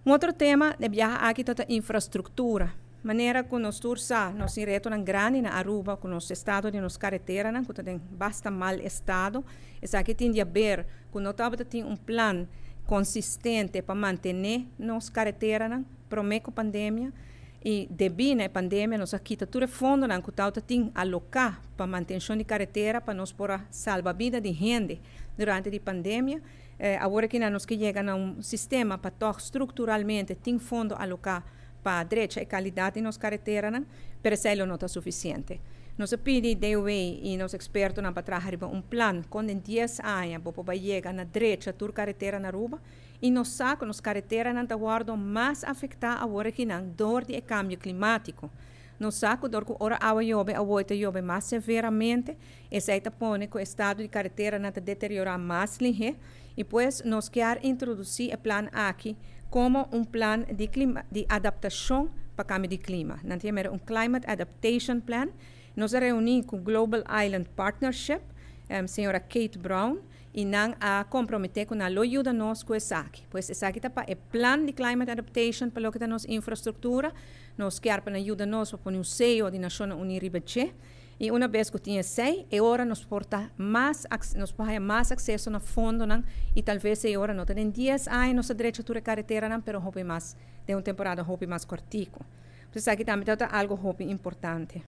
outro tema é viajar aqui toda a infraestrutura. Maneira que nós tursa, nós retornamos grande na Aruba, com nosso estado de nos carretera, que tem bastante mal estado. Isso aqui tem de ver que nós temos plano consistente para manter nos carretera, prometo pandemia. E devido à pandemia, nós aqui tudo fundo que nós temos alocar para manutenção de carretera, para nós poder salvar a vida de gente durante a pandemia. Agora que nós chegamos a sistema para tocar estruturalmente, tem fundo alocar para a direita e qualidade nas carreteras, mas isso não está suficiente. Nós pedimos DOE e nos expertos para trabalhar plano com 10 anos para chegar na direita da carretera na Aruba e nós sabemos que as carreteras não estão mais afetadas agora que não dor do cambio climático. Nós sabemos que a água chove mais severamente, isso aí põe que o estado de carretera não deteriora mais e depois nós queremos introduzir o plano aqui como plano de adaptação para o cambio de clima. Nós temos Climate Adaptation Plan. Nós reunimos com o Global Island Partnership, senhora Kate Brown, e nós comprometemos com a ajuda nós com isso aqui. Pois isso aqui é o plano de Climate Adaptation para a nossa infraestrutura. Nós queremos ajuda nós para pôr um sello de Nações Unidas. E uma vez que tenha sei, agora nós podemos mais acesso no fundo, e talvez agora não tem 10 anos nossa direita de carretera, mas houve mais, de uma temporada houve mais cortico. Por isso aqui também é algo importante.